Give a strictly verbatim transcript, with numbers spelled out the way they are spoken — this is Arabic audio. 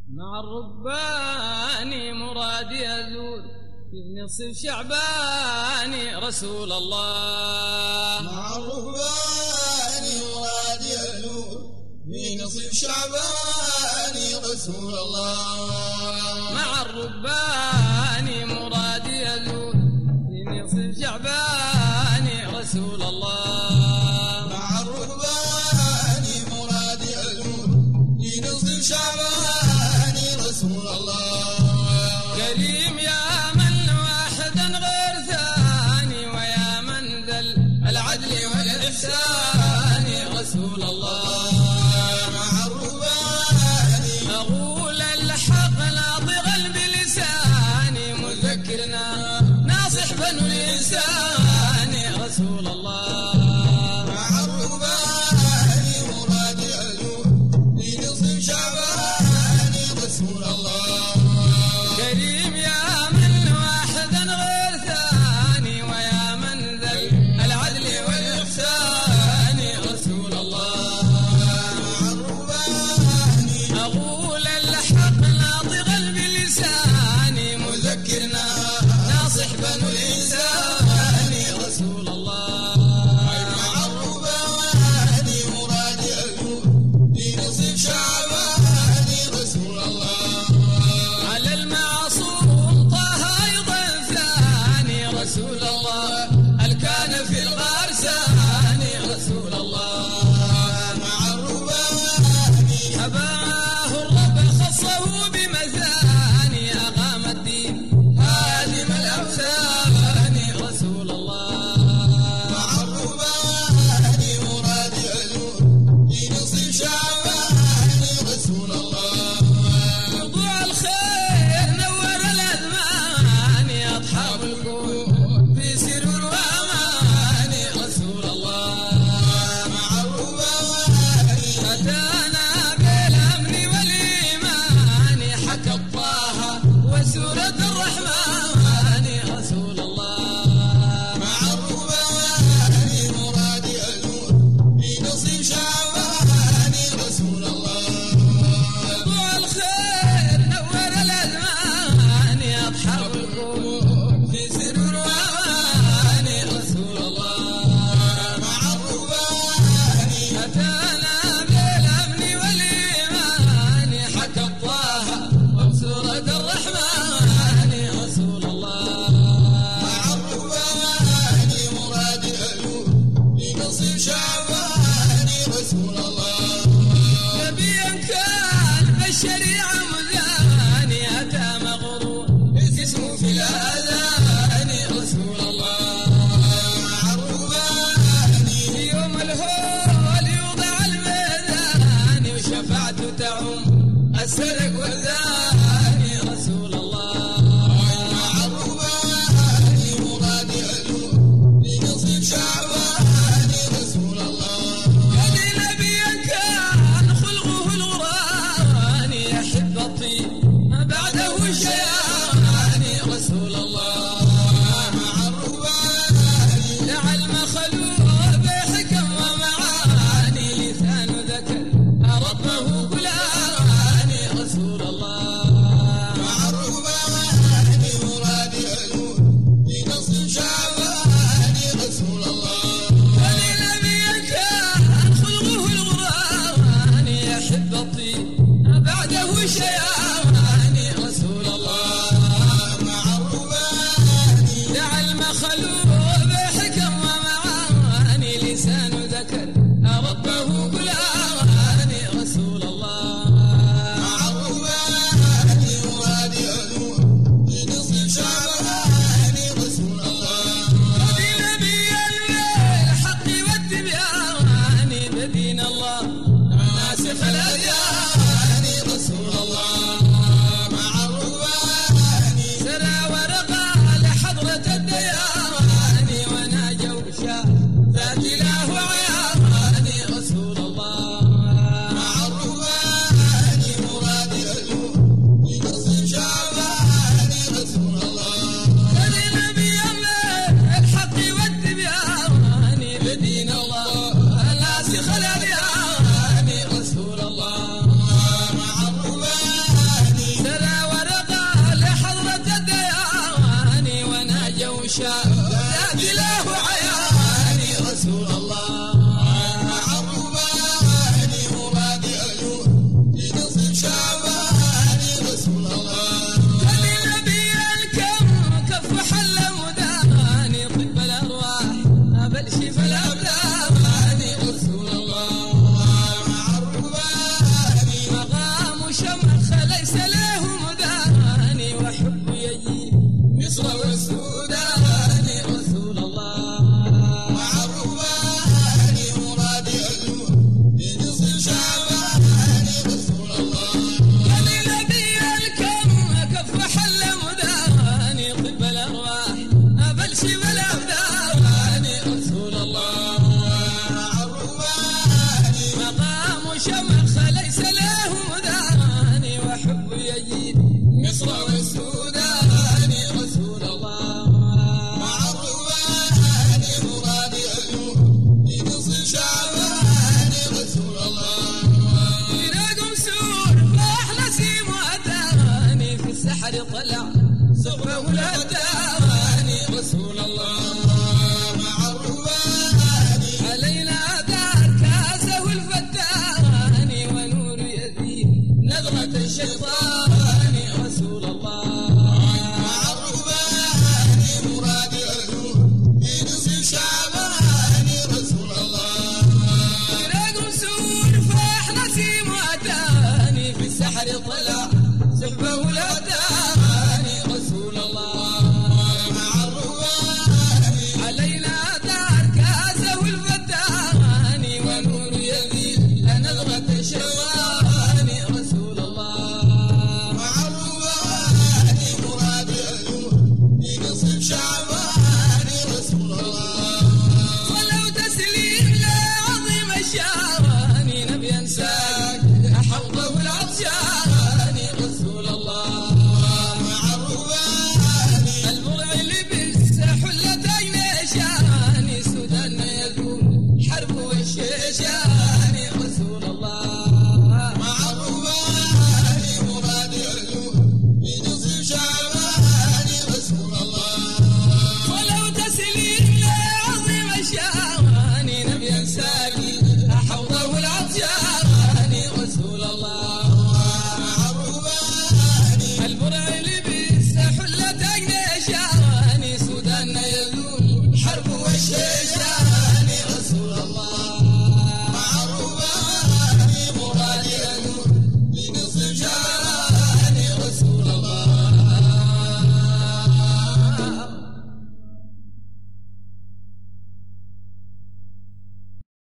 مع الرباني مرادي أزور في نصف شعباني رسول الله. مع الرباني مرادي أزور في نصف شعباني رسول الله. مع الرباني مرادي أزور في نصف شعباني رسول الله. مع الرباني مرادي أزور في نصف شعباني رسول الله. كريم يا من واحدا غير ثاني ويا من ذا العدل والإحسان رسول الله. مع الرباني أقول الحق ناطقا بلساني مذكرنا ناصح بنو الإنسان رسول الله. مع الرباني مرادي أزور في نصف شعباني رسول الله. كريم يا من واحدا غير ثاني ويا من ذا العدل والإحسان رسول الله. مع الرباني أقول الحق ناطقا بلساني مذكرنا ناصح بنو الإنسان رسول الله. مع الرباني مرادي أزور في نصف شعباني رسول الله. على المعصوم طه أيضا ثاني رسول الله. الكان في الغرسان رسول الله. مع الرباني حباه الرب خصه بمثاني أقام الدين هادم الأوثان رسول الله. مع الرباني مرادي أزور في نصف شعباني رسول الله. موضوع الخير نور الأزمان أصحاب الكون في سرور وأمان رسول الله. مع الرباني أتانا بالأمن والإيمان حكى الطه وسورة الرحمن رسول الله. مع الرباني مرادي أزور في نصف شعباني رسول الله. موضوع الخير نور الأزمان أصحاب الكون في سرور وأمان رسول الله. مع الرباني أتانا بالأمن والإيمان حكى الطه وسورة الرحمن رسول الله. مع الرباني مرادي أزور في نصف شعباني رسول الله. نبيا كان بالشريعة مزاني أتى مغرور اسمه في الآذان رسول الله. مع الرباني في يوم الهول يوضع الميزان وشفاعته تعم السرق والزاني رسول الله. مع الرباني مرادي أزور في نصف شعباني رسول الله. هذه نبيا كان خلقه الغران يحب الطيب ما بعده شيئان رسول الله. مع الرباني دعا المخلوق بحكم ومعاني لسان ذكر ربه فلان رسول الله. مع الرباني مرادي أزور في نصف شعباني رسول الله. ولنبيا كان خلقه الغران يحب الطيب ما بعده شيئان رسول الله. مع الرباني دعا المخلوق بحكم ومعاني لسان ذكر ربه فلان رسول الله. مع الرباني مرادي أزور في نصف شعباني رسول الله. بنبي الحق والتبيان بدين الله ناسخ الأديان رسول الله. حب يجيد مصر والسودان رسول الله مع الروان مراد يلوح لنصر شعبان رسول الله يناقم سور راح نسيم وأتاني في السحر طلع صفه والهداني رسول الله مع الروان علينا دار كاسه والفتاني ونور يديه نظرة الشيطان رسول الله مع الروان مراد يلوح لنصر شعبان رسول الله يناقم سور راح نسيم وأتاني في السحر طلع صفه والهداني